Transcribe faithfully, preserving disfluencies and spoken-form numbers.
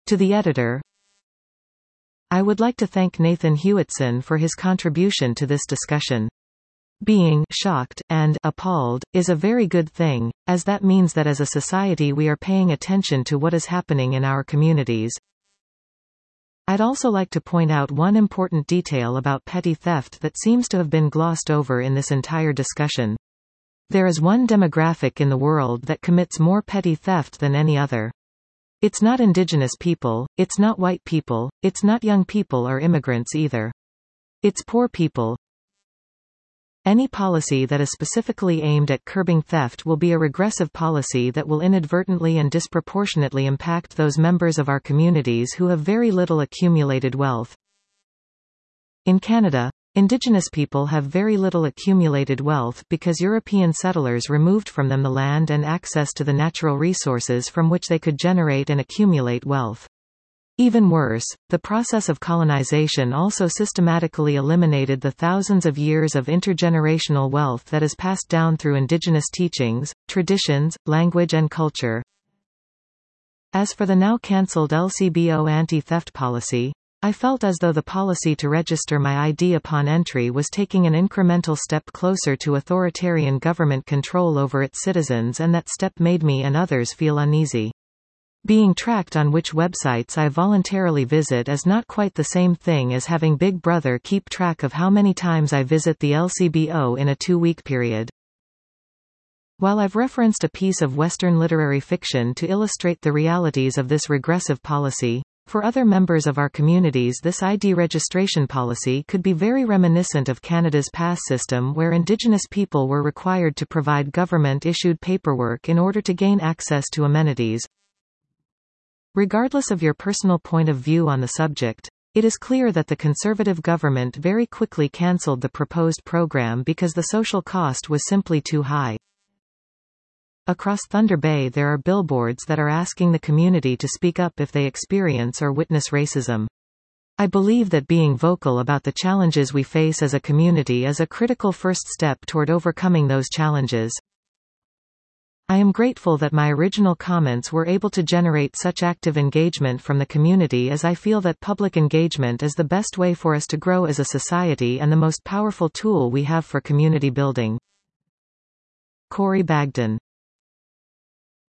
To the editor, I would like to thank Nathan Hewitson for his contribution to this discussion. Being shocked and appalled is a very good thing, as that means that as a society we are paying attention to what is happening in our communities. I'd also like to point out one important detail about petty theft that seems to have been glossed over in this entire discussion. There is one demographic in the world that commits more petty theft than any other. It's not indigenous people, it's not white people, it's not young people or immigrants either. It's poor people. Any policy that is specifically aimed at curbing theft will be a regressive policy that will inadvertently and disproportionately impact those members of our communities who have very little accumulated wealth. In Canada, Indigenous people have very little accumulated wealth because European settlers removed from them the land and access to the natural resources from which they could generate and accumulate wealth. Even worse, the process of colonization also systematically eliminated the thousands of years of intergenerational wealth that is passed down through indigenous teachings, traditions, language and culture. As for the now cancelled L C B O anti-theft policy, I felt as though the policy to register my I D upon entry was taking an incremental step closer to authoritarian government control over its citizens, and that step made me and others feel uneasy. Being tracked on which websites I voluntarily visit is not quite the same thing as having Big Brother keep track of how many times I visit the L C B O in a two-week period. While I've referenced a piece of Western literary fiction to illustrate the realities of this regressive policy, for other members of our communities this I D registration policy could be very reminiscent of Canada's pass system, where Indigenous people were required to provide government-issued paperwork in order to gain access to amenities. Regardless of your personal point of view on the subject, it is clear that the Conservative government very quickly cancelled the proposed program because the social cost was simply too high. Across Thunder Bay there are billboards that are asking the community to speak up if they experience or witness racism. I believe that being vocal about the challenges we face as a community is a critical first step toward overcoming those challenges. I am grateful that my original comments were able to generate such active engagement from the community, as I feel that public engagement is the best way for us to grow as a society and the most powerful tool we have for community building. Corey Bagdon.